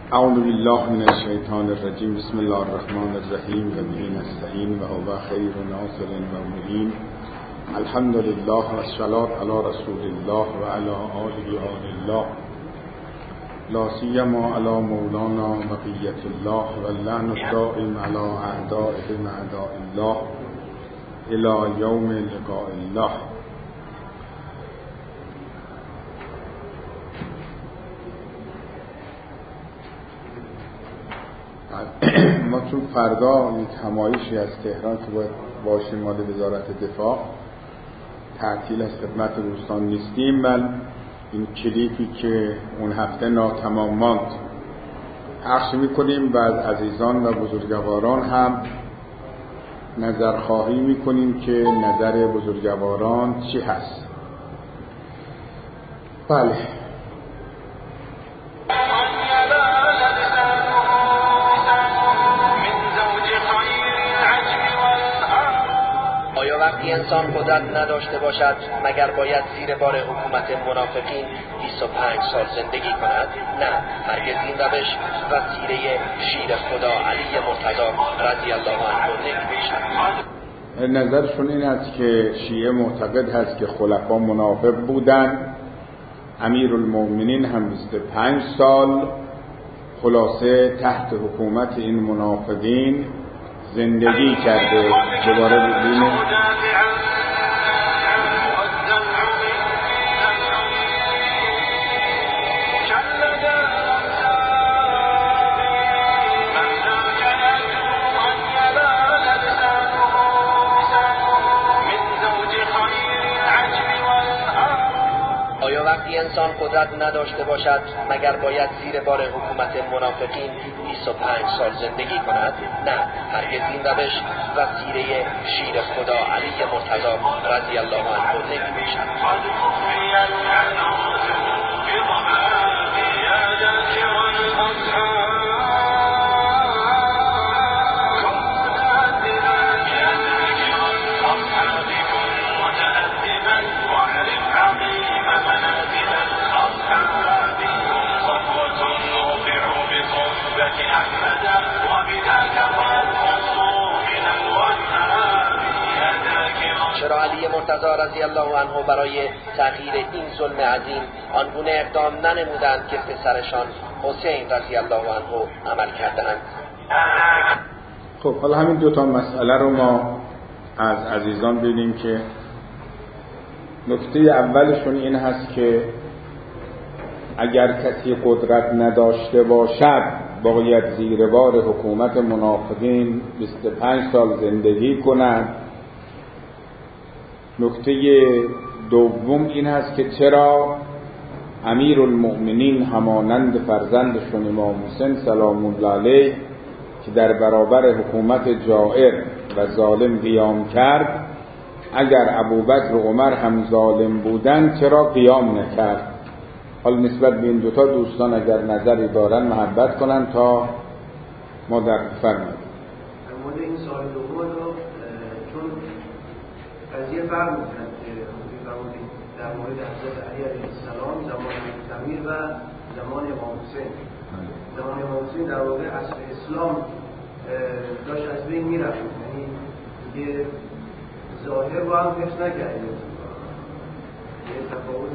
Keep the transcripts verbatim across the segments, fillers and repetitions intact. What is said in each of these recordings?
اعوذ بالله من الشیطان الرجیم. بسم الله الرحمن الرحیم. و به نستعین و هو خیر ناصر و معین. الحمد لله و الصلاة علی رسول الله و علی آله آل الله، لا سیما علی مولانا بقیة الله و اللعن الدائم علی اعدائهم اعداء الله الی یوم لقاء الله. ما چون فردا یک همایشی از تهران که باید باشیم مال وزارت دفاع، تعطیل از خدمت دوستان نیستیم. من این کلیپی که اون هفته ناتمام ماند پخش میکنیم و از عزیزان و بزرگواران هم نظرخواهی میکنیم که نظر بزرگواران چی هست. بله، وقتی انسان قدرت نداشته باشد مگر باید زیر بار حکومت منافقین بیست و پنج سال زندگی کند؟ نه، هرگز این روش وسیله شیر خدا علی مرتضی رضی الله عنه نمی باشد. نظرشون این است که شیعه معتقد هست که خلفا منافق بودن، امیرالمومنین هم بیست و پنج سال خلاصه تحت حکومت این منافقین زندگی کرده. دوباره ببینید وقتی انسان قدرت نداشته باشد مگر باید زیر بار حکومت منافقین بیست و پنج سال زندگی کند؟ نه، هرگز این روش وسیله شیر خدا علی مرتضی رضی الله عنه نمی باشد. چرا علی مرتضی رضی الله عنه برای تغییر این ظلم عظیم آنگونه اقدام ننمودند که پسرشان حسین رضی الله عنه عمل کردند؟ خب حالا همین دو تا مسئله رو ما از عزیزان ببینیم که نکته اولشون این هست که اگر کسی قدرت نداشته باشد باید زیر بار حکومت منافقین بیست و پنج سال زندگی کند. نکته دوم این هست که چرا امیرالمؤمنین همانند فرزندشون امام حسین سلام الله علیه که در برابر حکومت جائر و ظالم قیام کرد، اگر ابوبکر و عمر هم ظالم بودن چرا قیام نکرد؟ حالا نسبت به این دوتا دوستان اگر نظری دارن محبت کنن تا ما در فرماییم. مورد این سوال دوم رو چون قضیه فرق می‌کند که در مورد حضرت علی علیه السلام زمان امیر و زمان امام حسین، زمان امام حسین در واقع عصر اسلام داشت از بین میرفت، یعنی دیگه ظاهر رو هم حفظ نکرد. یه تفاوت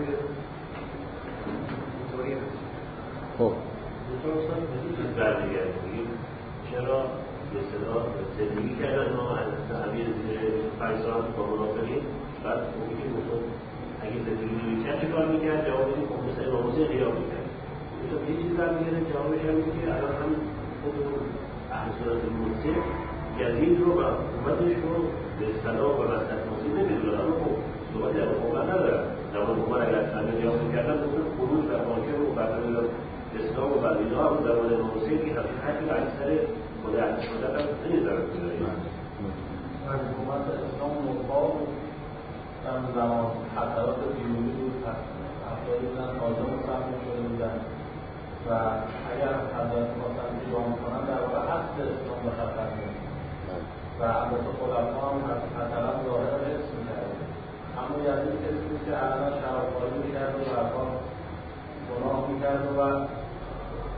اینطوری هست. خب دوستان بدید برمیگردیم چرا به صدا زندگی کردن ما از تعبیر زیر پنج سال با منافقین، بعد موقعی گفتم اگه زندگی نمی‌کرد چه کار می‌کرد؟ جواب بدید که مثل امام حسین قیام می‌کرد. دوستان یه چیزی برمیگرده جوابش هم اینه که الان هم خود اهل سنت المسلم یزید رو و حکومتش رو به اصطلاح و وسط مسلم نمی‌دونن، اما خب صحبتی در حکومت ندارن. زمان عمر اگر همه قیام می‌کردن گفتن خروج و حاکم و برتر اسلام و بعد اینها هم زمان امام حسین که حقیقتی و اکثر خود اهل سنت هم نمی‌ذارن در حکومت اسلام مطبع در زمان خطرات بیرونی بود، افرادی بودن تازه مستقیم شده بودن و اگر حضرت خواستن قیام کنن در واقع اصل اسلام به خطر می‌افتاد و البته خلفا هم از خطرات ظاهر حفظ می‌کردن. اما یزید کسی بود که الان شراب‌خواری می‌کرد و برها گناه می‌کرد و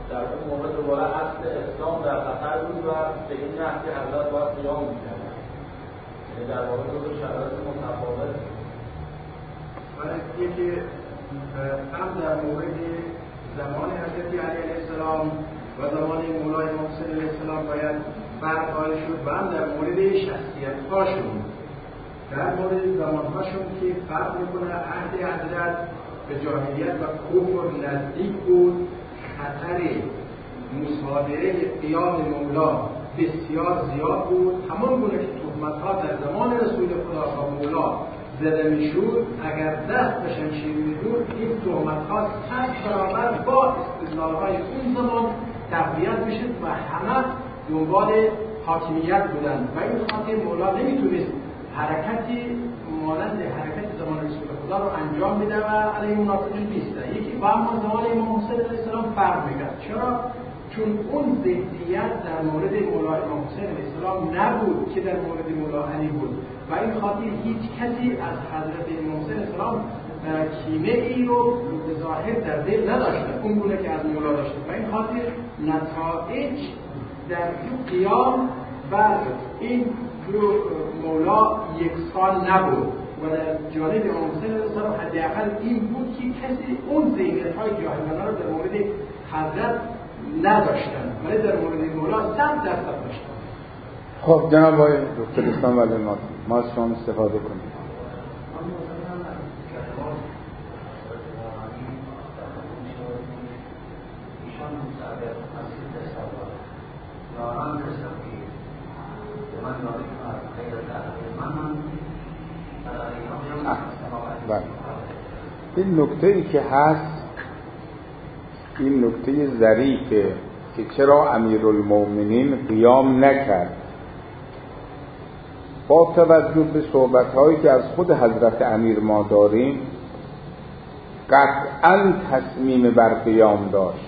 در اون موقع دوباره اصل اسلام در خطر بود و به این نحوی حضرت باید قیام می‌کردن. یعنی در واقع دو شرایط متفاوت. ولی یکی هم در مورد زمان حضرت علی علیه السلام و زمان مولای محسن علیه السلام باید فرق قائل شد و هم در مورد شخصیت‌هاشون، در مورد زمان‌هاشون که فرق می‌کنه. عهد حضرت به جاهلیت و کفر نزدیک بود، خطر مصادره قیام مولا بسیار زیاد بود. همان گونه که تهمت‌ها در زمان رسول خدا با مولا زده میشد، اگر دست به شمشیر می‌برد این تهمت‌ها صد برابر با استدلال‌های اون زمان تقویت میشد و همه دنبال حاکمیت بودند و این خاطر مولا نمیتونست حرکتی مانند حرکت زمان رسول خدا رو انجام میده و علیه منافقین بیسته. یکی با اما زمان امام حسین علیه السلام فرق میکرد. چرا؟ چون اون ذهنیت در مورد مولا امام حسین علیه السلام نبود که در مورد مولا علی بود و این خاطر هیچ کسی از حضرت امام حسین علیه السلام کینه ای رو به ظاهر در دل نداشته اون گونه که از مولا داشته و این خاطر نتایج در قیام و این دو مولا یکسان نبود و در جانب امام حسین علیه السلام حداقل این بود که کسی اون ذهنیت‌های جاهلانه رو در مورد حضرت نداشتن ولی در مورد مولا صد درصد داشتن. خب جناب آقای دکتر اسلام ولی ما ما از شما استفاده کنیم. بله. این نکته ای که هست، این نکته ظریفه که چرا امیرالمومنین قیام نکرد. با توجه به صحبت‌هایی که از خود حضرت امیر ما داریم، قطعاً تصمیم بر قیام داشت،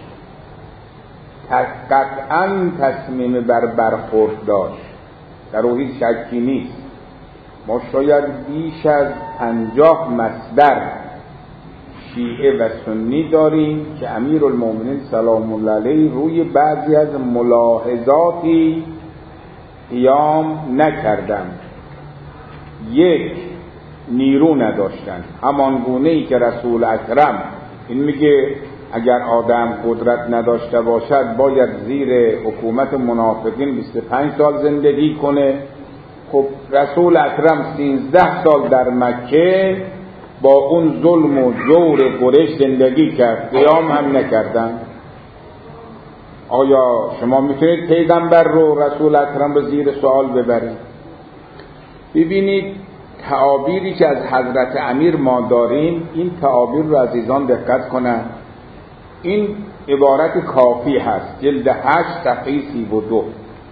قطعاً تصمیم بر برخورد داشت، در او هیچ شکی نیست. ما شاید بیش از پنجاه مصدر شیعه و سنی داریم که امیرالمومنین سلام الله علیه روی بعضی از ملاحظاتی قیام نکردند. یک، نیرو نداشتند، همان گونه‌ای که رسول اکرم این میگه اگر آدم قدرت نداشته باشد باید زیر حکومت منافقین بیست و پنج سال زندگی کنه. خب رسول اکرم سیزده سال در مکه با اون ظلم و جور قریش زندگی کرد، قیام هم نکردن. آیا شما میتونید پیغمبر رو، رسول اکرم رو زیر سوال ببرید؟ ببینید تعابیری که از حضرت امیر ما داریم، این تعابیر رو عزیزان دقت کنن. این عبارت کافی هست، جلد هشت صفحه سی و دو.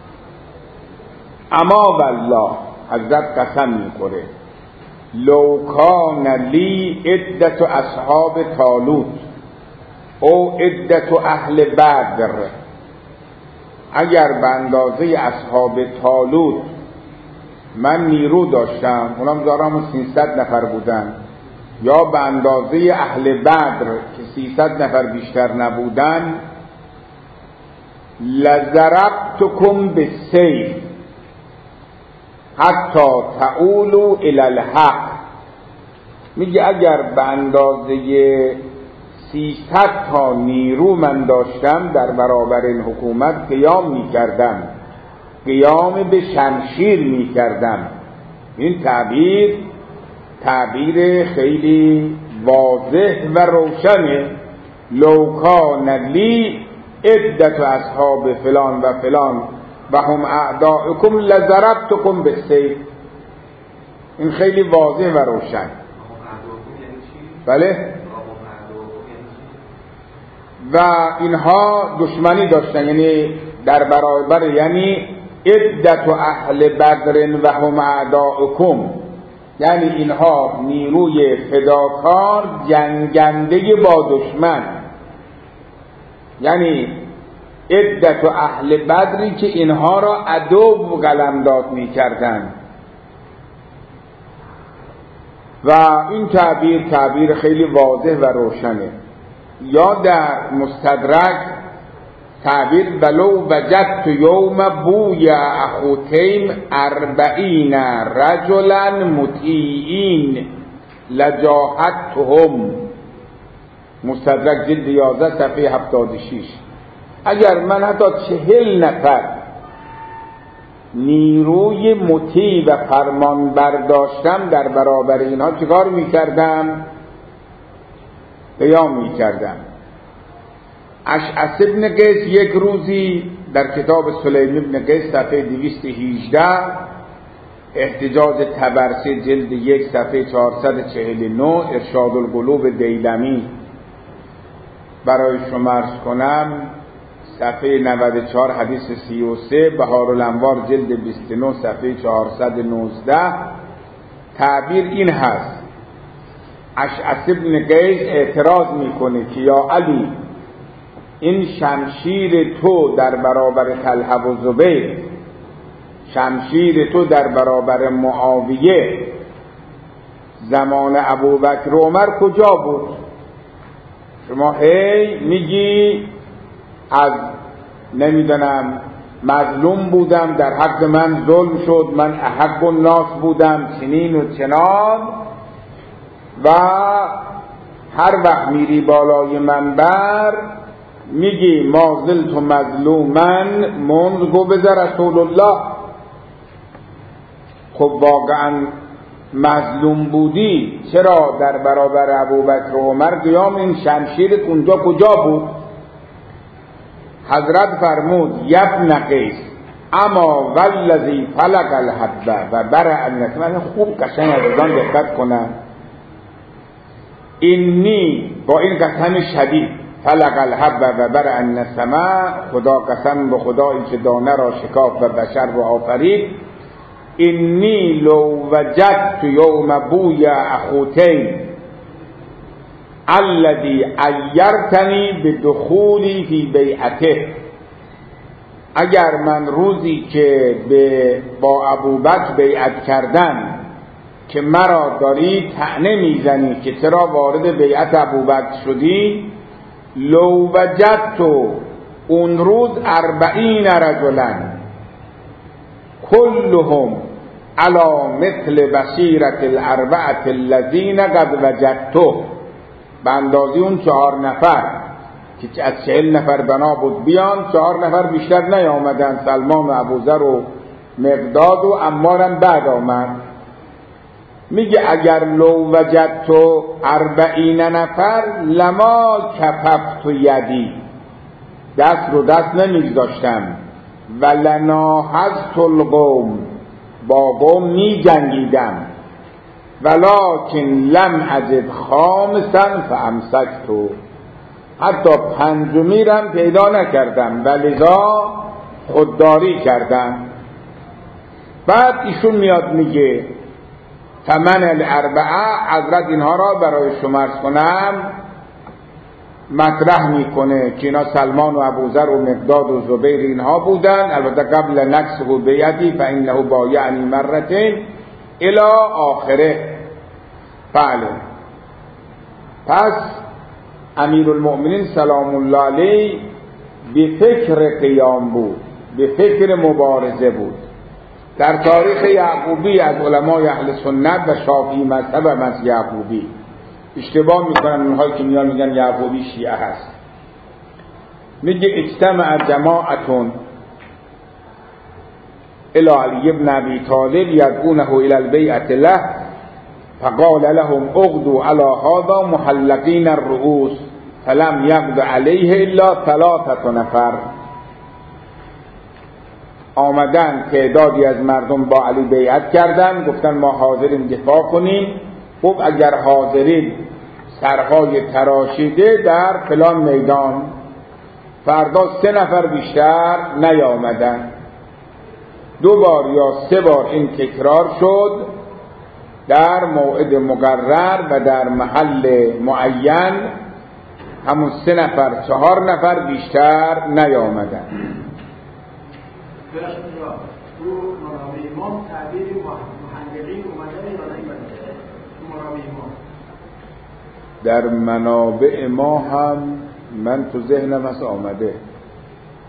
اما والله، حضرت قسم میخوره، لو کان لی عدت اصحاب طالوت او عدت اهل بدر، اگر به اندازه اصحاب طالوت من نیرو داشتم، اونم دارم سیصد نفر بودن، یا به اندازه اهل بدر که سیصد نفر بیشتر نبودن، لضربتکم بالسیف حتی تعولوا الی الحق. میگه اگر به اندازه سیصد تا نیرو من داشتم در برابر این حکومت قیام میکردم، قیام به شمشیر میکردم. این تعبیر تعبیر خیلی واضح و روشنه. لو کان لی عدت اصحاب فلان و فلان و هم اعداءکم لضربتکم بالسیف. این خیلی واضح و روشن. بله. و اینها دشمنی داشتن، یعنی در برابر، یعنی عدت اهل بدر و هم اعداءکم، یعنی اینها نیروی فداکار جنگنده با دشمن، یعنی عدت اهل بدری که اینها را عدو قلمداد می کردن. و این تعبیر تعبیر خیلی واضح و روشنه. یا در مستدرک تعبیر ولو وجدت یوم بوی اخوتیم اربعین رجلا مطیعین لجاهدتهم، مستدرک جلد یازده صفحه هفتاد و شش. اگر من حتی چهل نفر نیروی مطیع و فرمان برداشتم در برابر اینها چیکار میکردم؟ قیام میکردم. اشعث ابن قیس یک روزی در کتاب سلیم ابن قیس صفحه دویست و هجده، احتجاج طبرسی جلد یک صفحه چهارصد و چهل و نه، ارشاد القلوب دیلمی برای شما عرض کنم صفحه نود و چهار حدیث سی و سه، بهارالانوار جلد بیست و نه صفحه چهارصد و نوزده. تعبیر این هست: اشعث ابن قیس اعتراض میکنه که یا علی، این شمشیر تو در برابر طلحه و زبیر، شمشیر تو در برابر معاویه زمان ابوبکر و عمر کجا بود؟ شما هی میگی از نمیدونم مظلوم بودم، در حق من ظلم شد، من احق الناس بودم، چنین و چنان، و هر وقت میری بالای منبر میگی ما زلت مظلومن منذ قبض رسول الله. خب واقعا مظلوم بودی، چرا در برابر ابوبکر و عمر قیام این شمشیر اونجا کجا بود؟ حضرت فرمود یبن قیس اما والذی فلق الحبه و برأ النسمه. خوب قشنگ عزیزان دقت کنن، اینی با این قسم شدید، فلق الحبه و برأ النسمه، خدا قسم به خدایی که دانه را شکاف و بشر را آفرید، اینی لو وجدت یوم بوی اخوتین الذی عیرتنی بدخولی فی بیعته، اگر من روزی که به با ابوبکر بیعت کردن که مرا داری طعنه میزنی که چرا وارد بیعت ابوبکر شدی، لو وجدت اون روز اربعین رجلن کلهم علی مثل بصیرت الاربعه الذین قد وجدته، به اندازی اون چهار نفر که از چهل نفر بنا بود بیان، چهار نفر بیشتر نیامدن، سلمان و ابوذر و مقداد و عمارم بعد آمد. میگه اگر لو وجدت اربعین نفر لما کففت یدی، دست رو دست نمیگذاشتم، ولناهضت القوم، با قوم می جنگیدم، ولکن لم اجد خامسا فامسکت، حتی پنجمی رم پیدا نکردم ولذا خودداری کردم. بعد ایشون میاد میگه فمن الاربعه، حضرت اینها را برای شما عرض کنم مطرح میکنه که اینا سلمان و ابوذر و مقداد و زبیر اینها بودن، البته قبل نکسه بیدی فانه بایعنی مرتين الی آخره. بله، پس امیرالمؤمنین سلام الله علیه به فکر قیام بود، به فکر مبارزه بود. در تاریخ یعقوبی از علمای اهل سنت و شافعی مذهب از یعقوبی اشتباه میکنن اونهایی که میان میگن یعقوبی شیعه هست. میگه اجتمع جماعتون الى علی ابن ابی طالب یدعونه الى البیعة له فقال لهم اغدوا على هذا محلقین الرؤوس فلم یقض علیه الا ثلاثه نفر. آمدن تعدادی از مردم با علی بیعت کردن، گفتن ما حاضریم دفاع کنیم. خب اگر حاضرین سرهای تراشیده در فلان میدان، فردا سه نفر بیشتر نیامدن. دو بار یا سه بار این تکرار شد، در موعد مقرر و در محل معین همون سه نفر چهار نفر بیشتر نیامدن. تو مرابع امام تعبیر محققین اومدن یا نیامدن؟ تو مرابع امام در منابع ما هم من تو ذهنم هست آمده.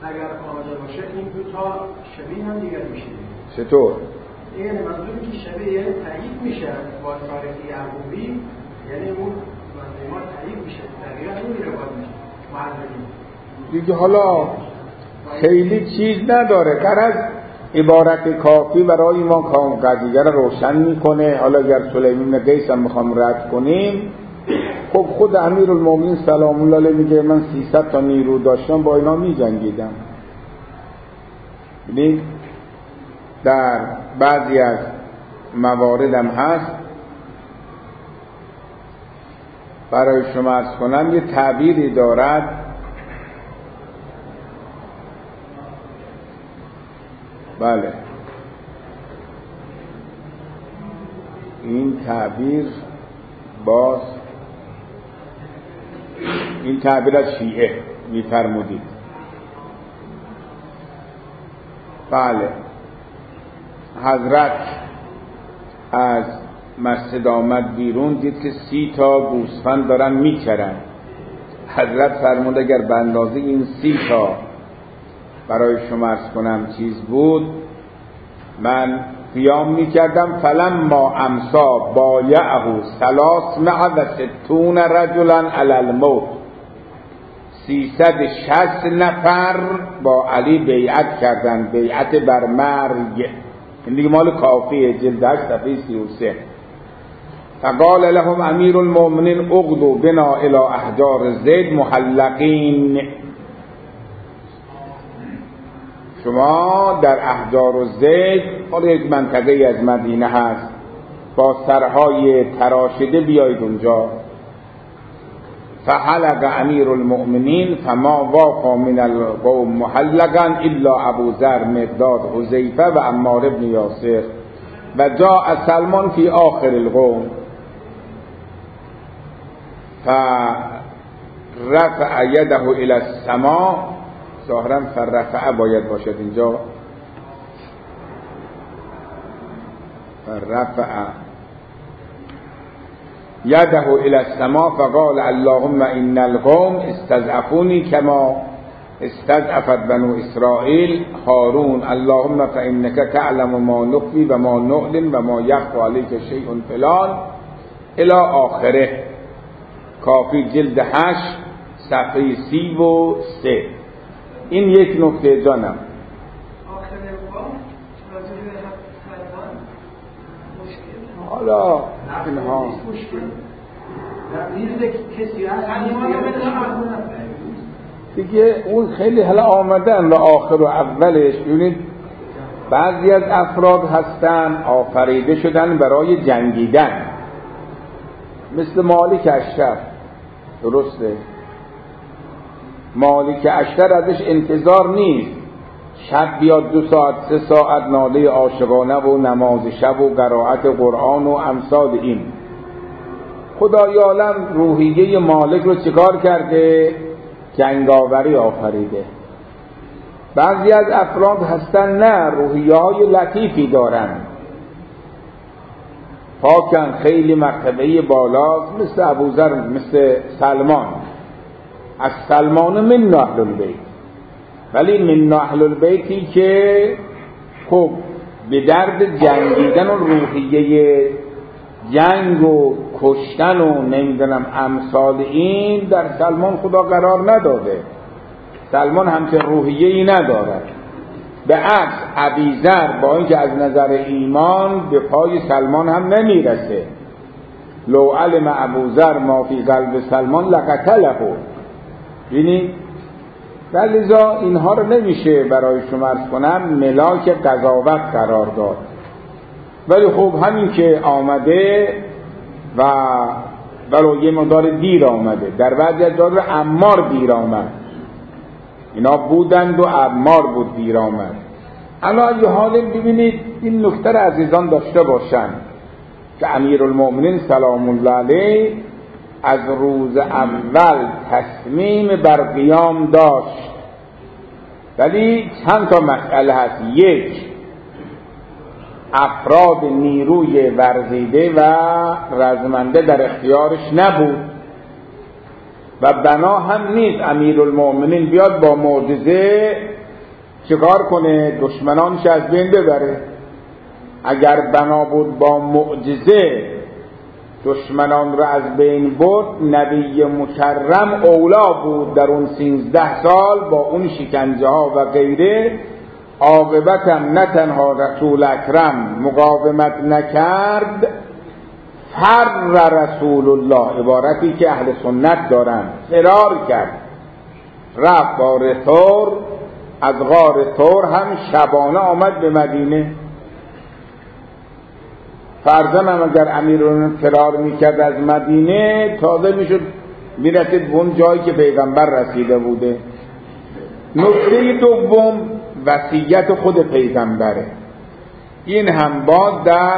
اگر آماده باشه این دو تا شبیه هم دیگر میشه. چطور؟ یعنی منظوری که شبیه یعنی تایید میشه با تاریخ یعقوبی، یعنی اون منظومات تایید میشه دقیقا نمیره باید میشه معلمی دیگه. حالا خیلی چیز نداره، غرض عبارت کافی برای ما قضیه رو روشن میکنه. حالا اگر سلیمان بن قیس هم میخوام رد کنیم، خب خود امیرالمومنین سلام الله علیه میگه من سیصد تا نیرو داشتم با اینا میجنگیدم. ببین در بعضی از موارد هم هست، برای شما عرض کنم یه تعبیری دارد بله این تعبیر باز این تعبیر از شیعه می‌فرمودید. بله حضرت از مسجد آمد بیرون، دید که سی تا گوسفند دارن میچرن. حضرت فرمود اگر به اندازه این سی تا برای شما عرض کنم چیز بود من قیام میکردم. فلما امسا بایعه ثلاثمائة و ستون رجلا علی الموت، سیصد و شصت نفر با علی بیعت کردن، بیعت بر مرگ. این دیگه مال کافیه، جلد هشت صفحه سی و سه. فقال لهم امیر المؤمنین اغدوا بنا الى احجار زید محلقین، شما در احجار زید، حالا یک منطقه از مدینه هست، با سرهای تراشده بیایید اونجا. فحلق امیر المؤمنین فما واقع من القوم محلقا الا ابو ذر مقداد حذیفه و عمار بن یاسر و جاء سلمان فی آخر القوم فرفع یده الى السماء. ظاهرا فرفع باید باشد اینجا، فرفع یده الى السماء فقال اللهم ان القوم استضعفوني كما استضعفت بنو اسرائیل هارون اللهم فانك تعلم ما نخفي و ما نعلن و ما يخفى عليك شيء فلان الى آخره. کافی جلد هشت صفحه سی و سه. این یک نکته جانم. حالا اینها دیگه اون خیلی حالا آمدن و آخر و اولش. ببینید بعضی از افراد هستن آفریده شدن برای جنگیدن، مثل مالک اشتر. درسته مالک اشتر ازش انتظار نیست شب بیاد دو ساعت سه ساعت ناله عاشقانه و نماز شب و قرائت قرآن و امثال این. خدای عالم روحیه مالک رو چیکار کرده؟ جنگاوری آفریده. بعضی از افراد هستن نه، روحیه های لطیفی دارن، پاکن، خیلی مرتبه بالاست، مثل ابوذر، مثل سلمان. از سلمان من اهل البیت، ولی من اهل البیتی که خب به درد جنگیدن و روحیه جنگ و کشتن و نمیدونم امثال این در سلمان خدا قرار نداده. سلمان همچه روحیه‌ای ندارد. به عکس ابیذر با اینکه از نظر ایمان به پای سلمان هم نمیرسه. لو علم ابوذر ما فی قلب سلمان لقتله. ببینید لذا اینها رو نمیشه برای شما عرض کنم ملاک قضاوت قرار داد. ولی خب همین که آمده و ولو یه مقدار دیر آمده، در بعضی از جاها عمار دیر آمد، اینا بودند و عمار بود دیر آمد. الان یه حال ببینید این نکته رو عزیزان داشته باشن که امیرالمؤمنین سلام الله علیه از روز اول تصمیم بر قیام داشت، ولی چند تا مسئله هست. یک، افراد نیروی ورزیده و رزمنده در اختیارش نبود و بنا هم نیست امیرالمؤمنین بیاد با معجزه چیکار کنه؟ دشمنانش از بین ببره. اگر بنا بود با معجزه دشمنان را از بین برد، نبی مکرم اولا بود در اون سیزده سال با اون شکنجه ها و غیره. عاقبتم نه تنها رسول اکرم مقاومت نکرد، فر رسول الله، عبارتی که اهل سنت دارن، فرار کرد، رفت غار ثور، از غار ثور هم شبانه آمد به مدینه. فرضاً هم اگر امیرالمومنین فرار میکرد از مدینه، تازه میشد میرسید به اون جایی که پیغمبر رسیده بوده. نکته دوم وصیت خود پیغمبره. این هم باز در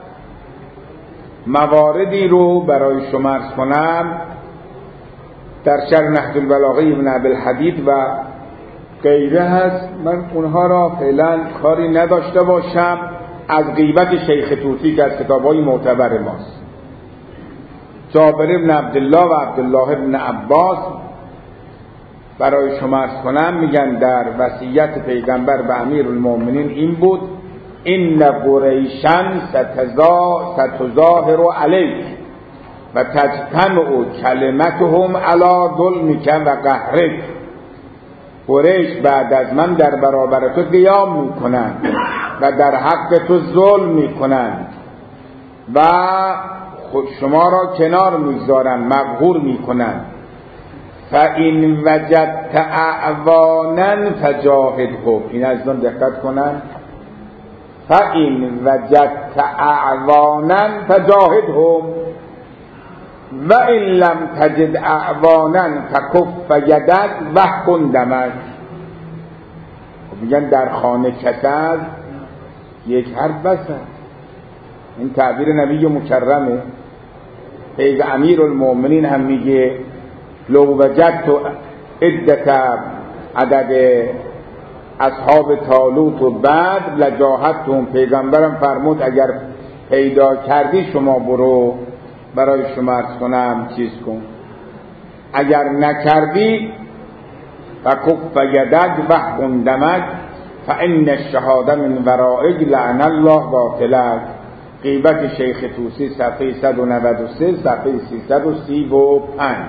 مواردی رو برای شما عرض کنم در شرح نهج البلاغه ابن ابوالحدید و غیره هست. من اونها را فعلا کاری نداشته باشم. از غیبت شیخ طوسی که از کتاب‌های معتبر ماست، جابر ابن عبدالله و عبدالله ابن عباس برای شما عرض کنم میگن در وصیت پیغمبر به امیرالمومنین این بود: این قریشا ستظاهر علیک و تجتمع کلمتهم علی ظلمک و قهرک. قریش بعد از من در برابر تو قیام میکنند و در حق تو ظلم میکنند و خود شما را کنار میگذارند، مقهور میکنند. فَإِنْ وَجَدْتَ أَعْوَانًا فَجَاهِدْهُمْ. این از اون دقت کنند. فَإِنْ وَجَدْتَ أَعْوَانًا فَجَاهِدْهُمْ وَإِنْ لَمْ تَجِدْ أَعْوَانًا فَكُفَّ يَدَكَ وَاحْقُنْ دَمَكَ. میگن در خانه کسل یک حرف بس. این تعبیر نبی مکرمه. پیغ امیرالمومنین هم میگه لو وجدت عدت عدد اصحاب طالوت و بدر لجاهدتهم. پیغمبرم فرمود اگر پیدا کردی شما برو برای شما عرض کنم چیز کن، اگر نکردی فکف یدک واحقن دمک فان الشهاده من ورائک لعن الله قاتلک. غیبت شیخ طوسی صفحه صد و نود و سه صفحه سیصد و سی و پنج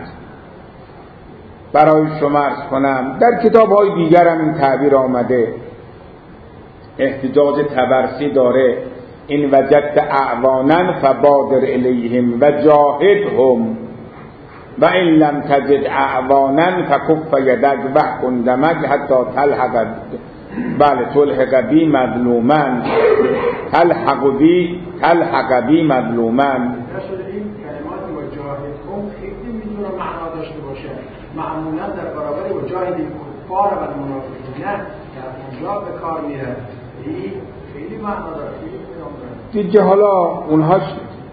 برای شما عرض کنم. در کتاب های دیگر هم این تعبیر آمده. احتجاج طبرسی داره: این وجدت اعوانا فبادر الیهم و جاهدهم و این لم تجد اعوانا فکف یدک واحقن دمک حتی تلحق بله تلحق بی مظلومن تلحق بی تلحق بی مظلومن. معنا داشته باشه. معمولا در برابر مجاهد کفار و منافقین در اونجا به کار میره. این خیلی معنا داره. دیگه حالا اونهاش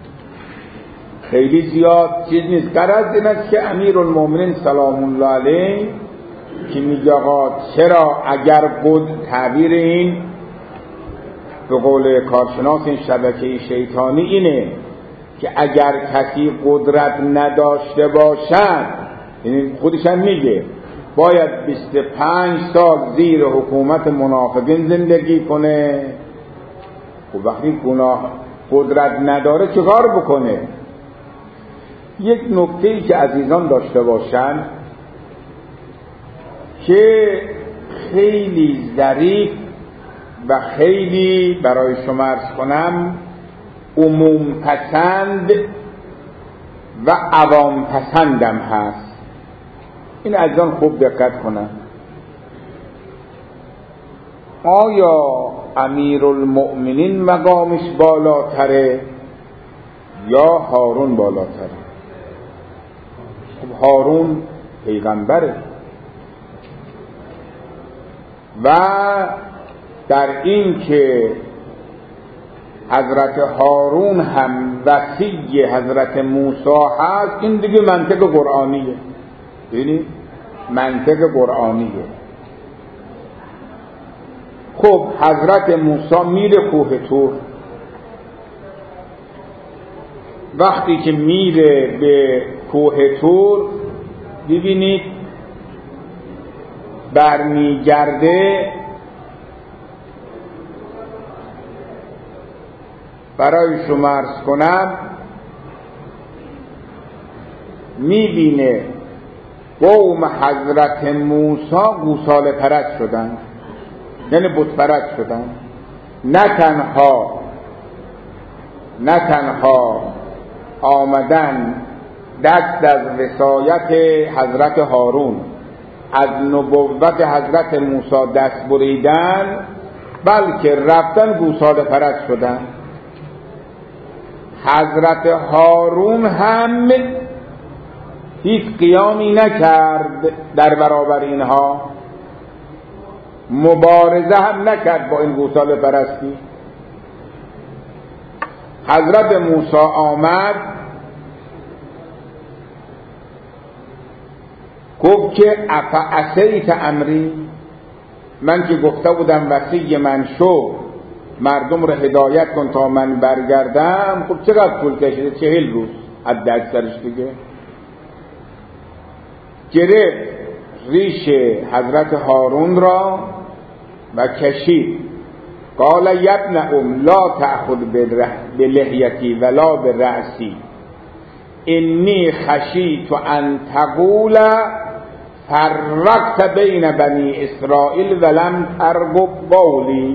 خیلی زیاد چیز نیست. غرض این است که امیرالمومنین سلام الله علیه که میگه آقا چرا اگر بود تعبیر این به قول کارشناس این شبکه شیطانی اینه که اگر کسی قدرت نداشته باشد، یعنی خودش هم میگه باید بیست و پنج سال زیر حکومت منافقین زندگی کنه. خب وقتی گناه قدرت نداره چه کار بکنه؟ یک نکته‌ای که عزیزان داشته باشن که خیلی ظریف و خیلی برای شما عرض کنم عموم پسند و عوام پسندم هست. این عزیزان خوب دقت کنن. آیا امیرالمؤمنین مقامش بالاتره یا هارون بالاتره؟ خب هارون پیغمبره و در این که حضرت هارون هم وصی حضرت موسی هست، این دیگه منطق قرآنیه. ببینید منطق قرآنیه. خب حضرت موسی میره کوه طور. وقتی که میره به کوه طور ببینید برمیگرده برای شما عرض کنم میبینه قوم حضرت موسی گوساله پرست شدن، یعنی بت پرست شدن. نه تنها نه تنها آمدن دست از وصایت حضرت هارون از نبوت حضرت موسی دست بریدن، بلکه رفتن گوساله پرست شدن. حضرت هارون هم هیچ قیامی نکرد در برابر اینها، مبارزه هم نکرد با این گوساله پرستی. حضرت موسی آمد گفت که افعصیت امری، من که گفته بودم وصی من شو، مردم رو هدایت کن تا من برگردم. خب چقدر طول کشیده؟ چهل روز از دست سرش دیگه. گرفت ریش حضرت هارون را و کشید. قال یبن ام لا تأخذ بلحیتی ولا برأسی انی خشیت ان تقول فرقت بین بنی اسرائیل ولم ترغب قولی.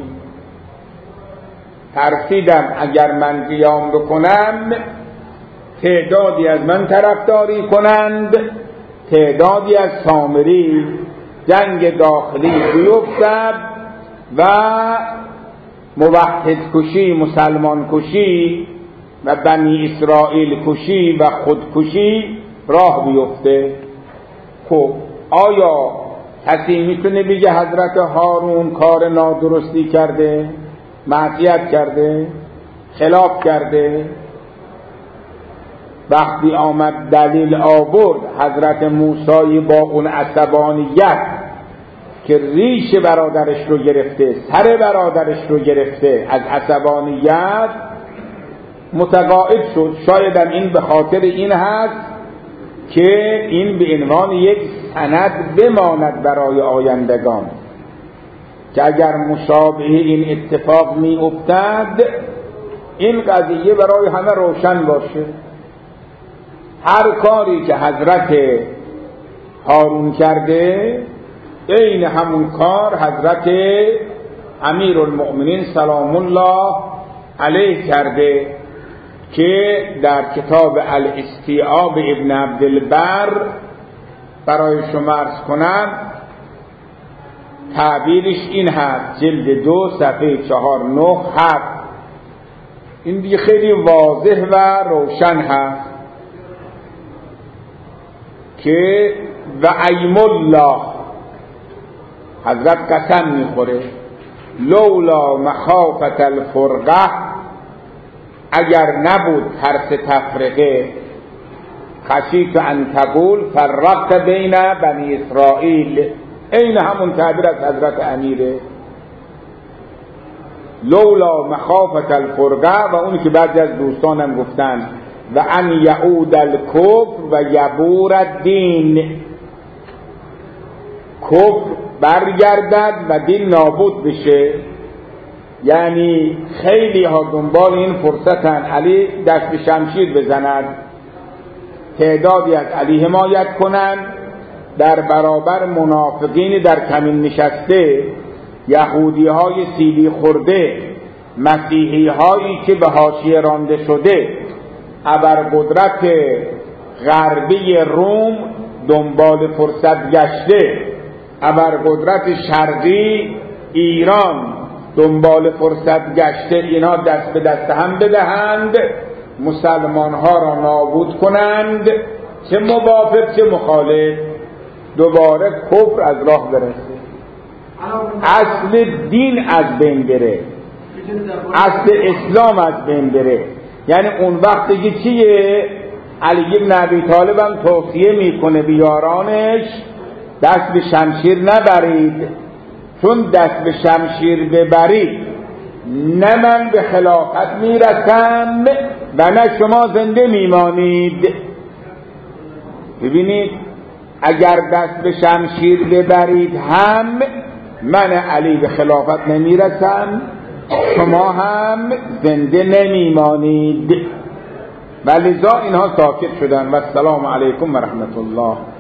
ترسیدم اگر من قیام بکنم تعدادی از من طرفداری کنند، تعدادی از سامری، جنگ داخلی بیفتد و موحد کشی، مسلمان کشی و بنی اسرائیل کشی و خودکشی راه بیفته. خب آیا کسی میتونه بگه حضرت هارون کار نادرستی کرده، معصیت کرده، خلاف کرده؟ وقتی آمد دلیل آورد حضرت موسی با اون عصبانیت که ریش برادرش رو گرفته، سر برادرش رو گرفته، از عصبانیت متقاعد شد. شاید این به خاطر این هست که این به عنوان یک سند بماند برای آیندگان که اگر مشابه این اتفاق می افتد این قضیه برای همه روشن باشه. هر کاری که حضرت هارون کرده این همون کار حضرت امیرالمؤمنین سلام الله علیه کرده که در کتاب الاستیعاب ابن عبدالبر برای شما عرض کنم تعبیرش این هست، جلد دو صفحه چهار نه هفت. این دیگه خیلی واضح و روشن هست که و ایم الله، حضرت قسم میخوره، لولا مخافت الفرقه، اگر نبود ترس تفرقه، خشیت ان تقول فرقت بین بنی اسرائیل. این همون تعبیر از حضرت امیره، لولا مخافت الفرقه، و اونی که بعضی از دوستانم گفتن و ان یعود الکفر و یبور الدین، کفر برگردد و دین نابود بشه. یعنی خیلی ها دنبال این فرصتن علی دست به شمشیر بزند، تعدادی از علی حمایت کنند در برابر منافقین در کمین نشسته، یهودی های سیلی خورده، مسیحی هایی که به حاشیه رانده شده، ابرقدرت غربی روم دنبال فرصت گشته، ابرقدرت شرقی ایران دنبال فرصت گشته، اینا دست به دست هم بدهند، مسلمان ها را نابود کنند، چه موافق چه مخالف، دوباره کفر از راه برسه، اصل دین از بین بره، اصل اسلام از بین بره. یعنی اون وقت دیگه چیه؟ علی بن ابی طالب هم توصیه میکنه بیارانش دست به شمشیر نبرید، چون دست به شمشیر ببرید نه من به خلافت میرسم و نه شما زنده میمانید. ببینید اگر دست به شمشیر ببرید هم من علی به خلافت نمیرسم شما هم زنده نمیمانید. و لذا اینها ساکت شدن و السلام علیکم و رحمت الله.